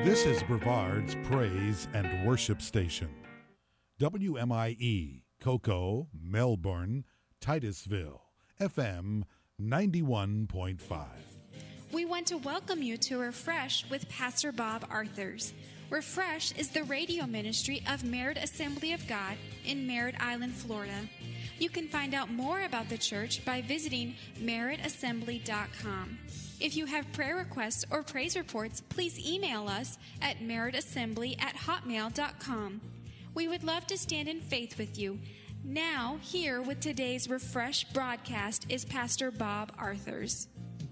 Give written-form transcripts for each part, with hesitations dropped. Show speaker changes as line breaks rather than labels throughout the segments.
This is Brevard's Praise and Worship Station. WMIE, Cocoa, Melbourne, Titusville, FM 91.5.
We want to welcome you to Refresh with Pastor Bob Arthurs. Refresh is the radio ministry of Merritt Assembly of God in Merritt Island, Florida. You can find out more about the church by visiting merrittassembly.com. If you have prayer requests or praise reports, please email us at merrittassembly@hotmail.com. We would love to stand in faith with you. Now, here with today's Refresh broadcast is Pastor Bob Arthurs.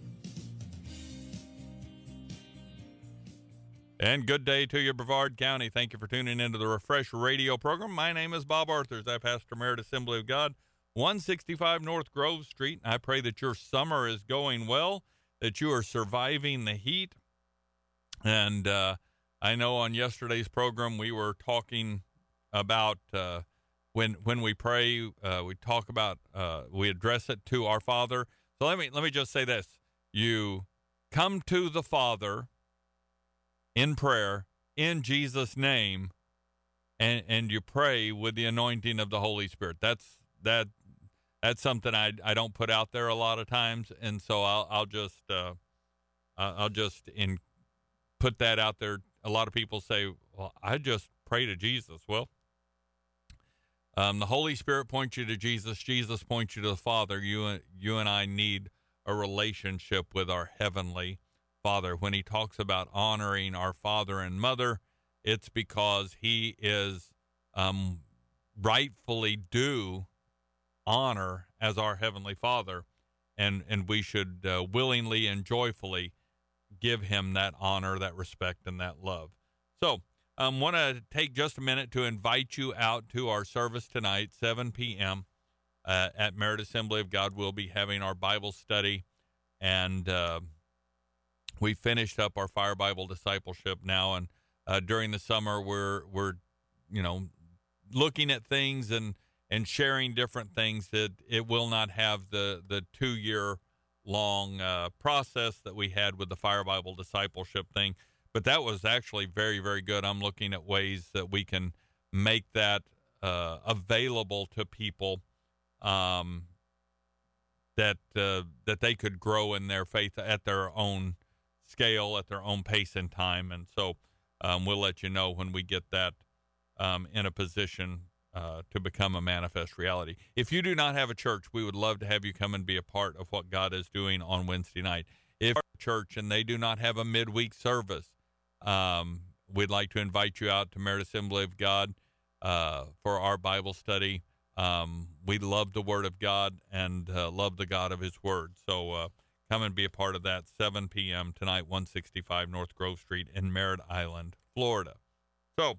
And good day to you, Brevard County. Thank you for tuning into the Refresh radio program. My name is Bob Arthurs. I pastor Merritt Assembly of God, 165 North Grove Street. I pray that your summer is going well, that you are surviving the heat. And I know on yesterday's program we were talking about when we pray, we talk about, we address it to our Father. So let me just say this. You come to the Father in prayer, in Jesus' name, and you pray with the anointing of the Holy Spirit. That's something I don't put out there a lot of times, and so I'll just put that out there. A lot of people say, "Well, I just pray to Jesus." Well, the Holy Spirit points you to Jesus. Jesus points you to the Father. You and I need a relationship with our Heavenly Father. When he talks about honoring our father and mother, it's because he is rightfully due honor as our Heavenly Father, and we should willingly and joyfully give him that honor, that respect, and that love. So I want to take just a minute to invite you out to our service tonight, 7 p.m. At Merritt Assembly of God. We'll be having our Bible study, and we finished up our Fire Bible discipleship now, and during the summer we're looking at things and sharing different things. That it will not have the 2-year long process that we had with the Fire Bible discipleship thing, but that was actually very, very good. I'm looking at ways that we can make that available to people, that they could grow in their faith at their own scale, at their own pace and time. And so we'll let you know when we get that in a position to become a manifest reality. If you do not have a church, we would love to have you come and be a part of what God is doing on Wednesday night. If you're a church and they do not have a midweek service, we'd like to invite you out to Merritt Assembly of God for our Bible study. We love the Word of God and love the God of His Word. So come and be a part of that, 7 p.m. tonight, 165 North Grove Street in Merritt Island, Florida. So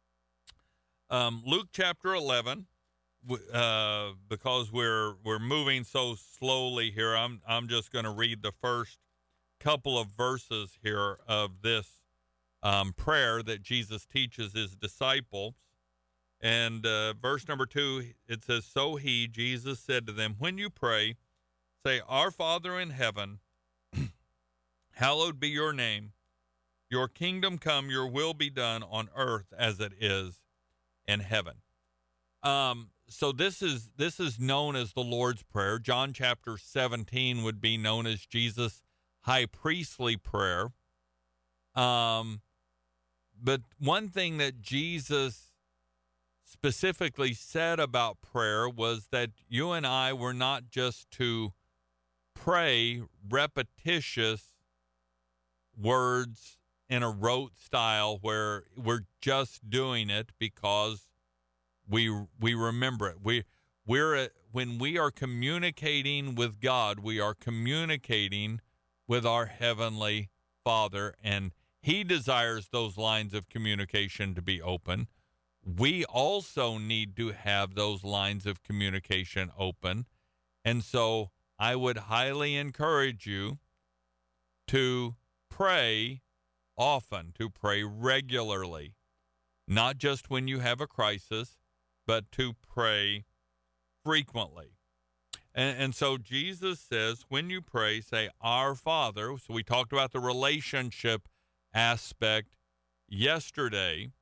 Luke chapter 11, because we're moving so slowly here, I'm just going to read the first couple of verses here of this prayer that Jesus teaches his disciples. And verse number 2, it says, "So he, Jesus, said to them, when you pray, say, Our Father in heaven, hallowed be your name. Your kingdom come, your will be done on earth as it is in heaven." So this is known as the Lord's Prayer. John chapter 17 would be known as Jesus' high priestly prayer. But one thing that Jesus specifically said about prayer was that you and I were not just to pray repetitious words in a rote style where we're just doing it because we remember it. When we are communicating with God, we are communicating with our Heavenly Father, and He desires those lines of communication to be open. We also need to have those lines of communication open. And so I would highly encourage you to pray often, to pray regularly, not just when you have a crisis, but to pray frequently. And so Jesus says, when you pray, say, Our Father. So we talked about the relationship aspect yesterday.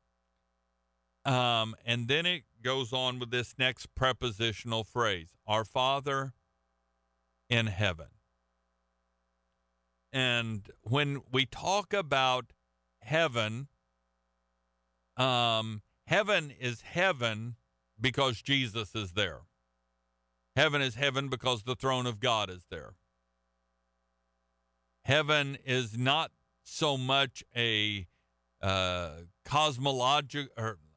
And then it goes on with this next prepositional phrase, our Father in heaven. And when we talk about heaven, heaven is heaven because Jesus is there. Heaven is heaven because the throne of God is there. Heaven is not so much a cosmological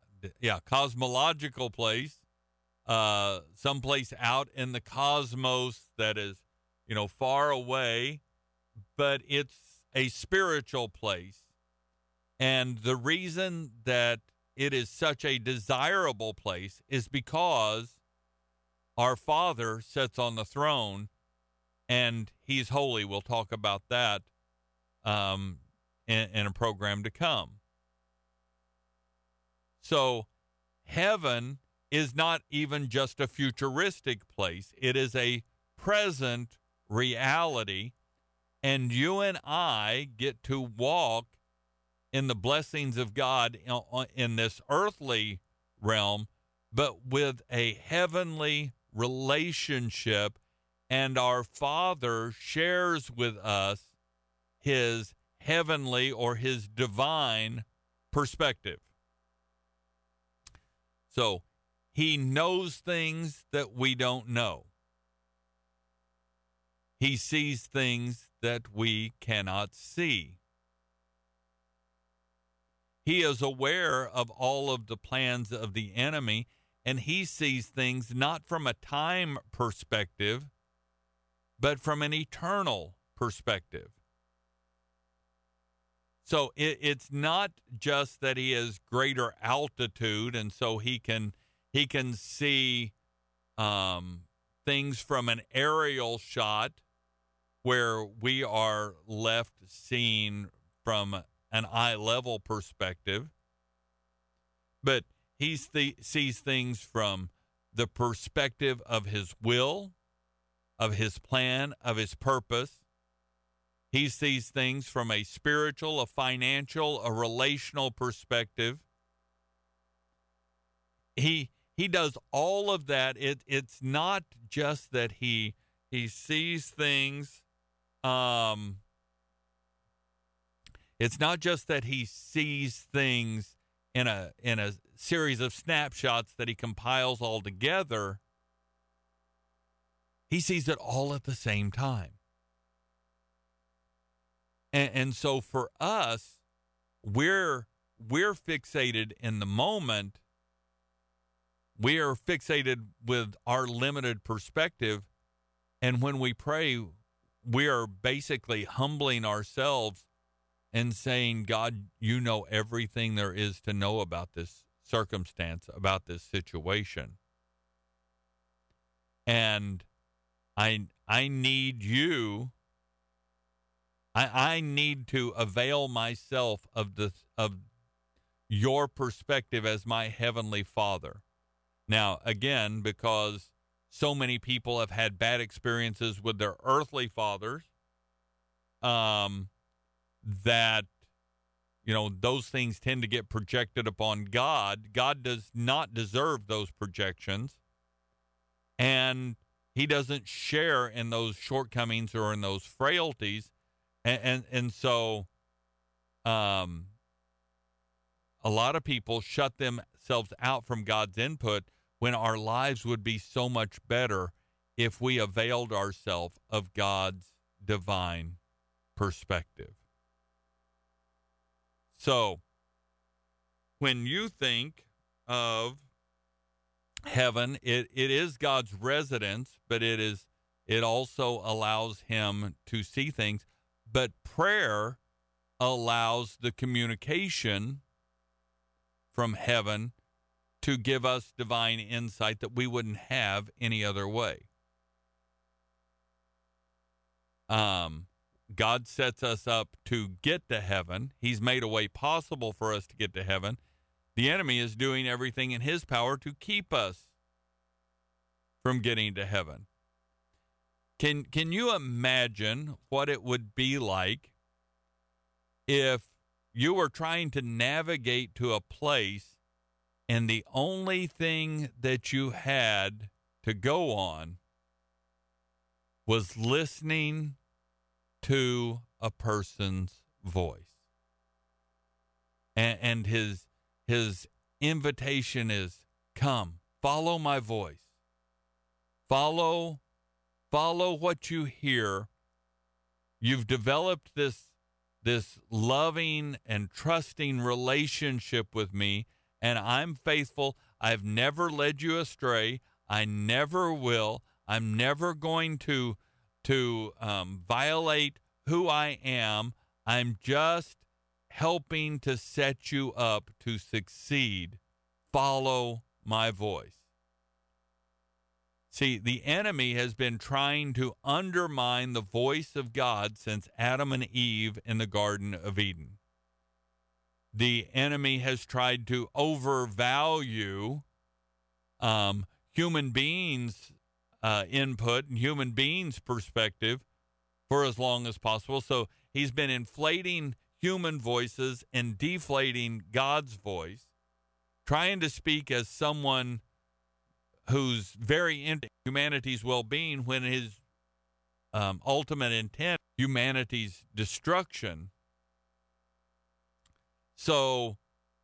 place, someplace out in the cosmos that is, far away, but it's a spiritual place. And the reason that it is such a desirable place is because our Father sits on the throne and he's holy. We'll talk about that in a program to come. So heaven is not even just a futuristic place. It is a present reality, and you and I get to walk in the blessings of God in this earthly realm, but with a heavenly relationship, and our Father shares with us his heavenly or his divine perspective. So he knows things that we don't know. He sees things that we cannot see. He is aware of all of the plans of the enemy, and he sees things not from a time perspective, but from an eternal perspective. So it's not just that he has greater altitude, and so he can see things from an aerial shot where we are left seeing from an eye level perspective, but he sees things from the perspective of his will, of his plan, of his purpose. He sees things from a spiritual, a financial, a relational perspective. He does all of that. It's not just that he sees things. It's not just that he sees things in a series of snapshots that he compiles all together. He sees it all at the same time. And so for us, we're fixated in the moment. We are fixated with our limited perspective. And when we pray, we are basically humbling ourselves and saying, God, you know everything there is to know about this circumstance, about this situation. And I need you. I need to avail myself of your perspective as my heavenly Father. Now, again, because so many people have had bad experiences with their earthly fathers, that, those things tend to get projected upon God. God does not deserve those projections, and he doesn't share in those shortcomings or in those frailties. And so a lot of people shut themselves out from God's input when our lives would be so much better if we availed ourselves of God's divine perspective. So when you think of heaven, it is God's residence, but it also allows him to see things. But prayer allows the communication from heaven to give us divine insight that we wouldn't have any other way. God sets us up to get to heaven. He's made a way possible for us to get to heaven. The enemy is doing everything in his power to keep us from getting to heaven. Can you imagine what it would be like if you were trying to navigate to a place, and the only thing that you had to go on was listening to a person's voice. And his invitation is, come, follow my voice. Follow what you hear. You've developed this loving and trusting relationship with me, and I'm faithful. I've never led you astray. I never will. I'm never going to violate who I am. I'm just helping to set you up to succeed. Follow my voice. See, the enemy has been trying to undermine the voice of God since Adam and Eve in the Garden of Eden. The enemy has tried to overvalue human beings' input and human beings' perspective for as long as possible. So he's been inflating human voices and deflating God's voice, trying to speak as someone who's very into humanity's well-being when his ultimate intent, humanity's destruction. So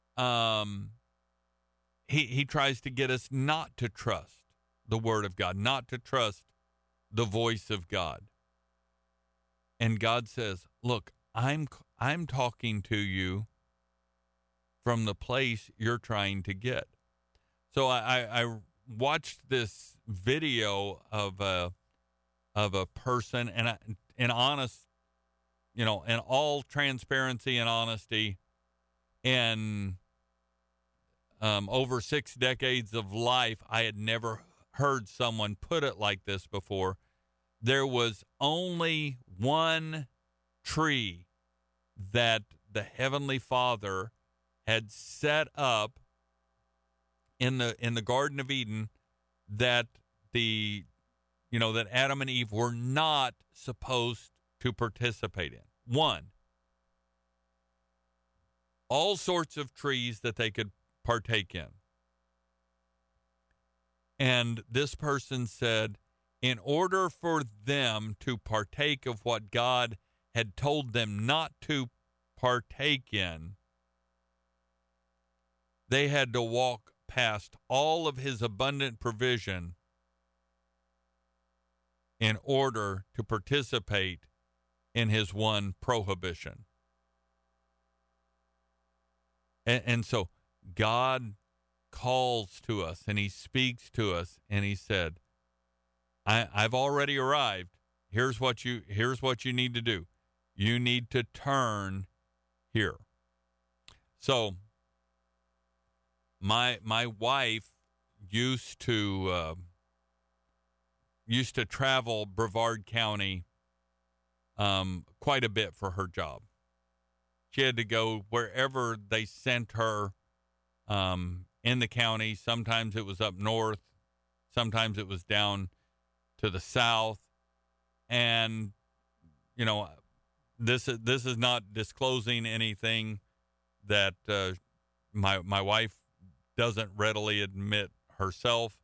he tries to get us not to trust the Word of God, not to trust the voice of God. And God says, look, I'm talking to you from the place you're trying to get. So I watched this video of a person, and in honest, in all transparency and honesty, in over 6 decades of life, I had never heard someone put it like this before. There was only one tree that the Heavenly Father had set up in the Garden of Eden that that Adam and Eve were not supposed to participate in. One. All sorts of trees that they could partake in. And this person said, in order for them to partake of what God had told them not to partake in, they had to walk past all of his abundant provision in order to participate in his one prohibition. And so God calls to us and he speaks to us and he said, I've already arrived. Here's what you need to do. You need to turn here. So my wife used to travel Brevard County quite a bit for her job. She had to go wherever they sent her in the county. Sometimes it was up north. Sometimes it was down to the south. And, this is not disclosing anything that my wife doesn't readily admit herself.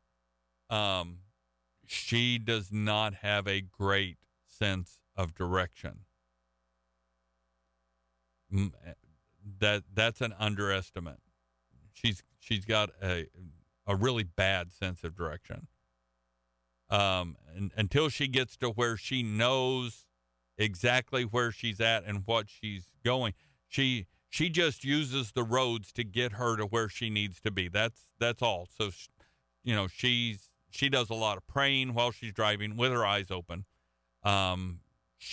She does not have a great sense of direction. That's an underestimate. She's got a really bad sense of direction. And until she gets to where she knows exactly where she's at and what she's going, she just uses the roads to get her to where she needs to be. That's all. So, she does a lot of praying while she's driving with her eyes open. And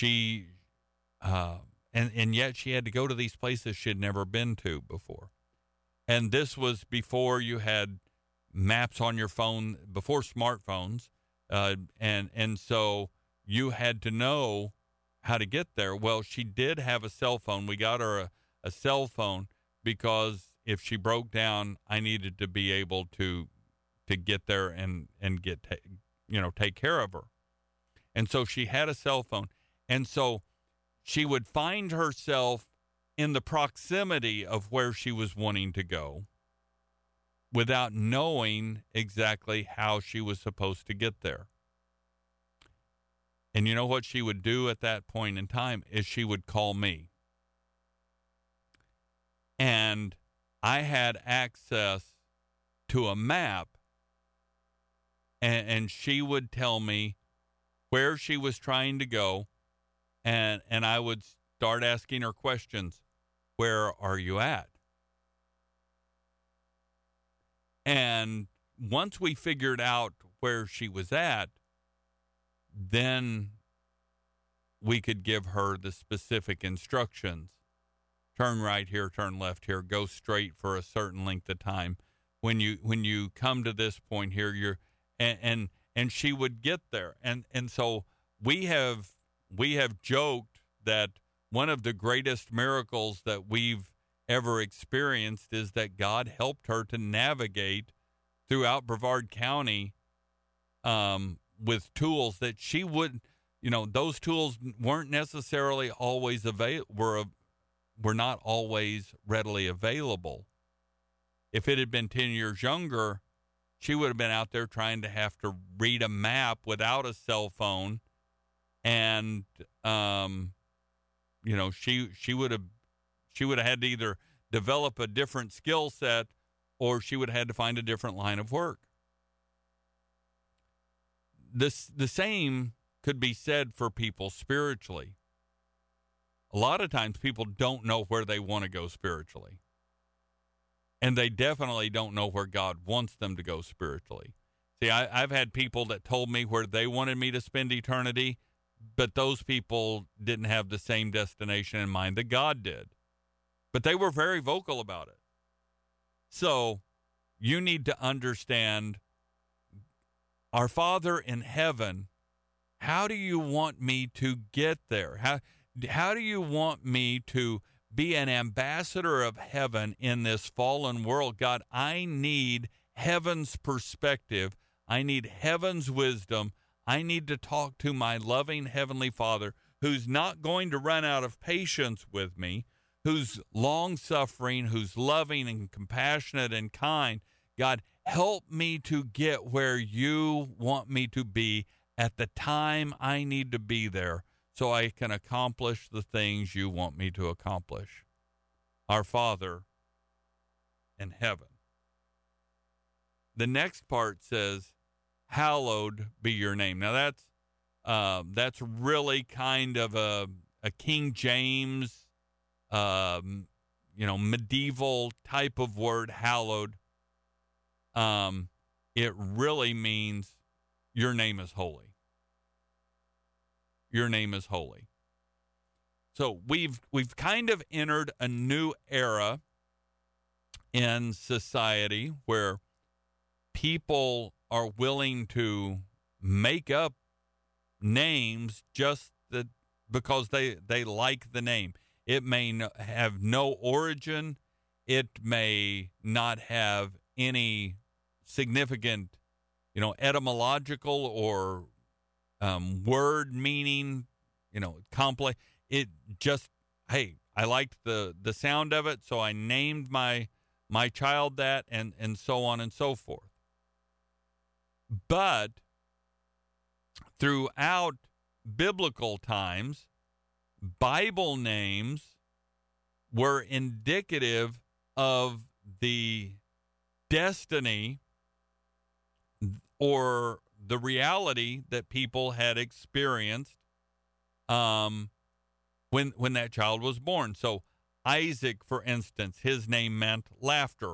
yet she had to go to these places she had never been to before. And this was before you had maps on your phone, before smartphones. And so you had to know how to get there. Well, she did have a cell phone. We got her a cell phone because if she broke down, I needed to be able to get there and take care of her. And so she had a cell phone. And so she would find herself in the proximity of where she was wanting to go without knowing exactly how she was supposed to get there. And you know what she would do at that point in time is she would call me. And I had access to a map, and she would tell me where she was trying to go, and I would start asking her questions. Where are you at? And once we figured out where she was at, then we could give her the specific instructions. Turn right here, turn left here, go straight for a certain length of time. When you come to this point here, you're and she would get there. And so we have joked that one of the greatest miracles that we've ever experienced is that God helped her to navigate throughout Brevard County with tools that she would, those tools weren't necessarily always were not always readily available. If it had been 10 years younger, she would have been out there trying to have to read a map without a cell phone, and she would have had to either develop a different skill set or she would have had to find a different line of work. The same could be said for people spiritually. A lot of times people don't know where they want to go spiritually. And they definitely don't know where God wants them to go spiritually. See, I've had people that told me where they wanted me to spend eternity, but those people didn't have the same destination in mind that God did. But they were very vocal about it. So you need to understand, our Father in heaven, how do you want me to get there? How do you want me to be an ambassador of heaven in this fallen world? God, I need heaven's perspective. I need heaven's wisdom. I need to talk to my loving Heavenly Father, who's not going to run out of patience with me, who's long-suffering, who's loving and compassionate and kind. God, help me to get where you want me to be at the time I need to be there, so I can accomplish the things you want me to accomplish. Our Father in heaven. The next part says, hallowed be your name. Now that's really kind of a King James, medieval type of word, hallowed. It really means your name is holy. Your name is holy. So we've kind of entered a new era in society where people are willing to make up names just because they like the name. It may have no origin. It may not have any significant, etymological or word meaning, complex. It just, hey, I liked the sound of it, so I named my child that, and so on and so forth. But throughout biblical times, Bible names were indicative of the destiny or the reality that people had experienced when that child was born. So Isaac, for instance, his name meant laughter.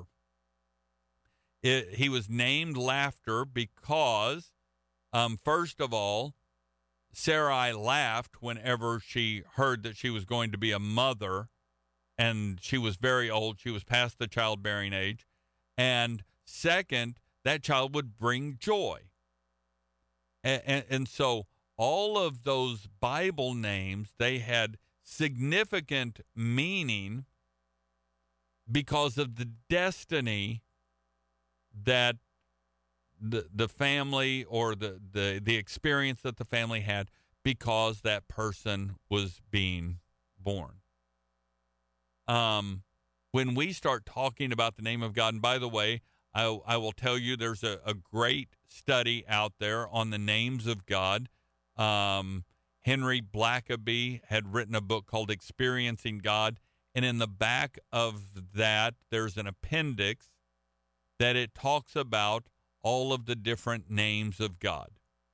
He was named Laughter because, first of all, Sarai laughed whenever she heard that she was going to be a mother, and she was very old. She was past the childbearing age. And second, that child would bring joy. And so all of those Bible names, they had significant meaning because of the destiny that the family or the experience that the family had because that person was being born. when we start talking about the name of God, and by the way, I will tell you there's a great study out there on the names of God. Henry Blackaby had written a book called Experiencing God, and in the back of that, there's an appendix that it talks about all of the different names of God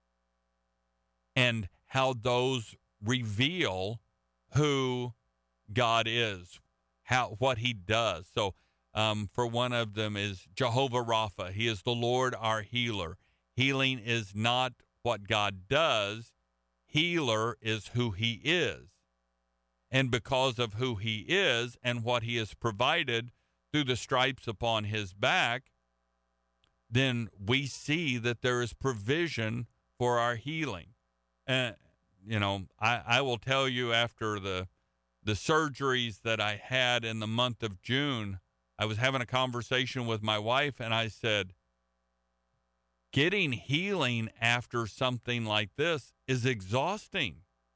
and how those reveal who God is, what he does. So for one of them is Jehovah Rapha. He is the Lord our healer. Healing is not what God does. Healer is who he is. And because of who he is and what he has provided through the stripes upon his back, then we see that there is provision for our healing. I will tell you, after the surgeries that I had in the month of June, I was having a conversation with my wife, and I said, getting healing after something like this is exhausting.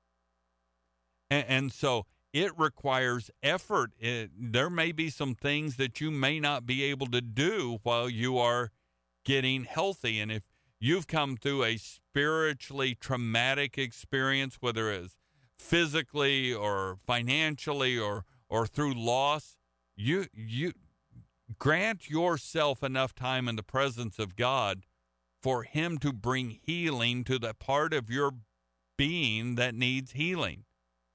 And so it requires effort. There may be some things that you may not be able to do while you are getting healthy. And if you've come through a spiritually traumatic experience, whether it's physically or financially or through loss, you grant yourself enough time in the presence of God for him to bring healing to the part of your being that needs healing.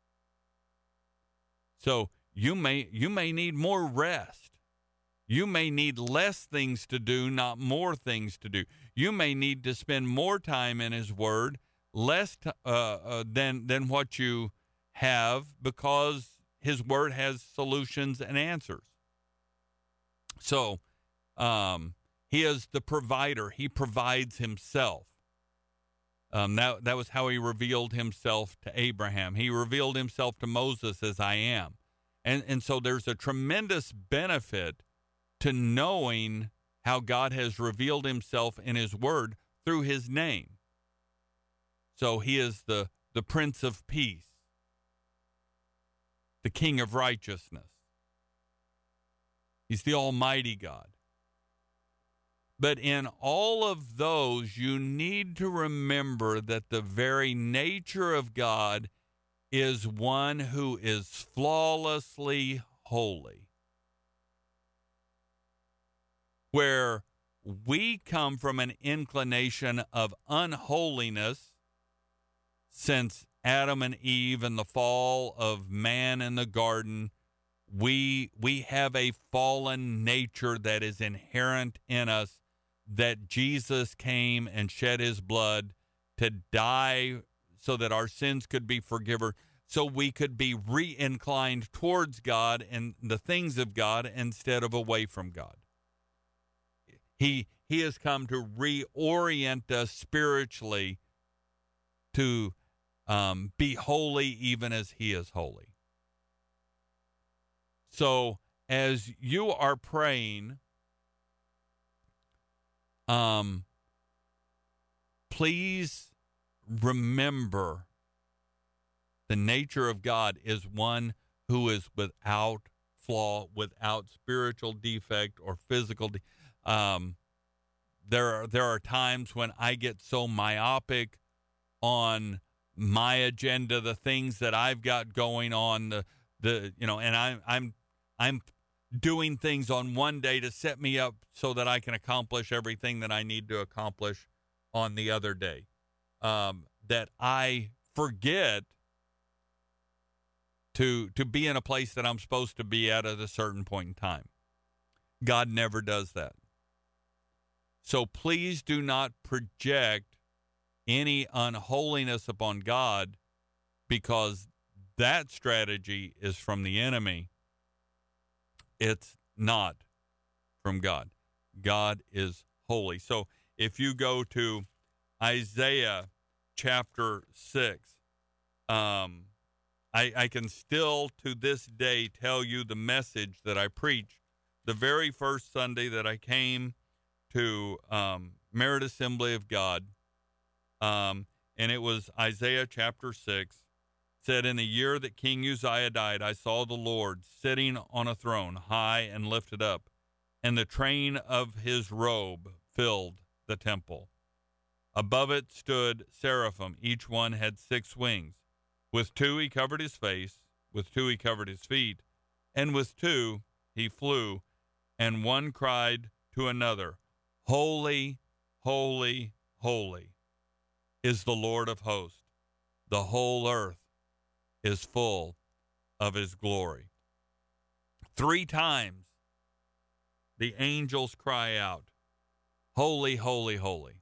So you may need more rest. You may need less things to do, not more things to do. You may need to spend more time in his word, less than what you have, because his word has solutions and answers. So he is the provider. He provides himself. That was how he revealed himself to Abraham. He revealed himself to Moses as I am. And so there's a tremendous benefit to knowing how God has revealed himself in his word through his name. So he is the Prince of Peace, the King of Righteousness. He's the Almighty God. But in all of those, you need to remember that the very nature of God is one who is flawlessly holy. Where we come from an inclination of unholiness since Adam and Eve and the fall of man in the garden, we have a fallen nature that is inherent in us, that Jesus came and shed his blood to die so that our sins could be forgiven, so we could be re-inclined towards God and the things of God instead of away from God. He has come to reorient us spiritually to be holy even as he is holy. So as you are praying, please remember the nature of God is one who is without flaw, without spiritual defect or physical there are times when I get so myopic on my agenda, the things that I've got going on, and I'm doing things on one day to set me up so that I can accomplish everything that I need to accomplish on the other day. That I forget to be in a place that I'm supposed to be at a certain point in time. God never does that. So please do not project any unholiness upon God, because that strategy is from the enemy. It's not from God. God is holy. So if you go to Isaiah chapter 6, I can still to this day tell you the message that I preached the very first Sunday that I came to Merit Assembly of God. And it was Isaiah chapter 6. It said, "In the year that King Uzziah died, I saw the Lord sitting on a throne, high and lifted up, and the train of his robe filled the temple. Above it stood seraphim. Each one had 6 wings. With 2 he covered his face, with 2 he covered his feet, and with 2 he flew. And one cried to another, 'Holy, holy, holy is the Lord of hosts. The whole earth is full of his glory.'" 3 times the angels cry out, "Holy, holy, holy."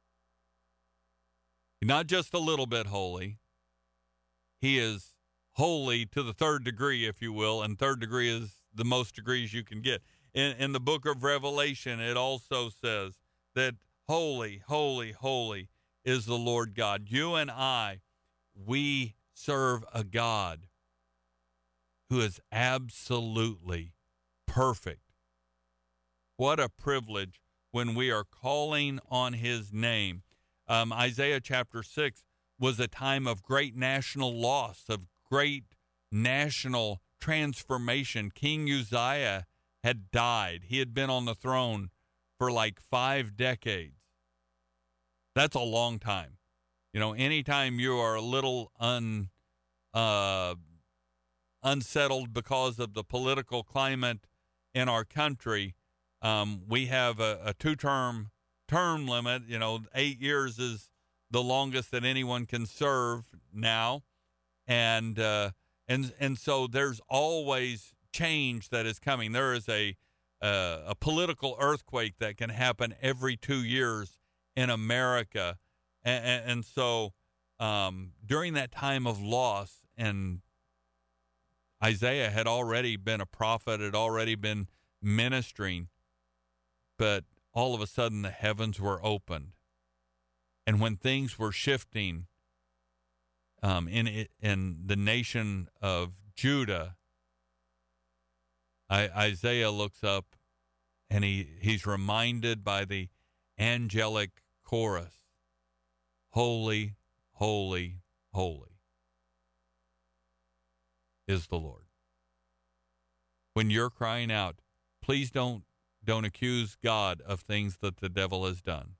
Not just a little bit holy. He is holy to the 3rd degree, if you will, and 3rd degree is the most degrees you can get. In the book of Revelation, it also says that holy, holy, holy is the Lord God. You and I, we serve a God who is absolutely perfect. What a privilege when we are calling on his name. Isaiah chapter 6 was a time of great national loss, of great national transformation. King Uzziah had died. He had been on the throne for like 5 decades. That's a long time. You know, anytime you are a little unsettled because of the political climate in our country, we have a 2-term limit. 8 years is the longest that anyone can serve now, and so there's always change that is coming. There is a political earthquake that can happen every 2 years in America, and so during that time of loss, and Isaiah had already been a prophet, had already been ministering, but all of a sudden the heavens were opened. And when things were shifting in the nation of Judah, Isaiah looks up and he's reminded by the angelic chorus, "Holy, holy, holy is the Lord." When you're crying out, please don't accuse God of things that the devil has done.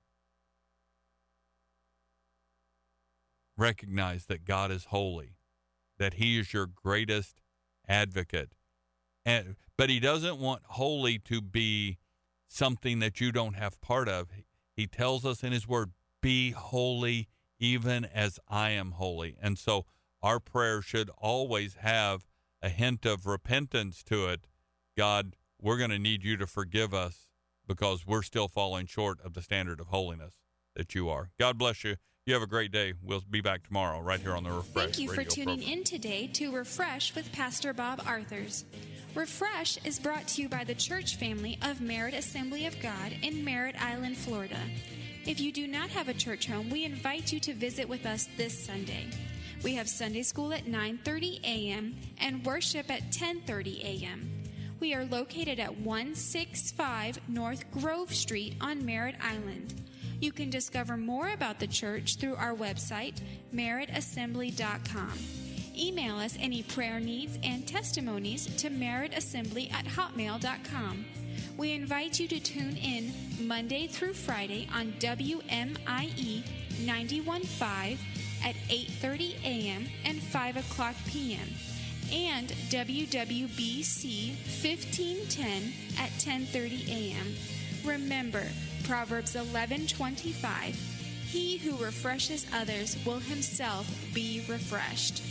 Recognize that God is holy, that he is your greatest advocate. But he doesn't want holy to be something that you don't have part of. He tells us in his word, "Be holy even as I am holy." And so our prayer should always have a hint of repentance to it. God, we're going to need you to forgive us because we're still falling short of the standard of holiness that you are. God bless you. You have a great day. We'll be back tomorrow right here on the Refresh
Thank you for
Radio
tuning
program.
in today to Refresh with Pastor Bob Arthurs. Refresh is brought to you by the church family of Merritt Assembly of God in Merritt Island, Florida. If you do not have a church home, we invite you to visit with us this Sunday. We have Sunday school at 9:30 a.m. and worship at 10:30 a.m. We are located at 165 North Grove Street on Merritt Island. You can discover more about the church through our website, merrittassembly.com. Email us any prayer needs and testimonies to merrittassembly@hotmail.com. We invite you to tune in Monday through Friday on WMIE 91.5 at 8:30 a.m. and 5 o'clock p.m. and WWBC 1510 at 10:30 a.m. Remember, Proverbs 11:25, "He who refreshes others will himself be refreshed."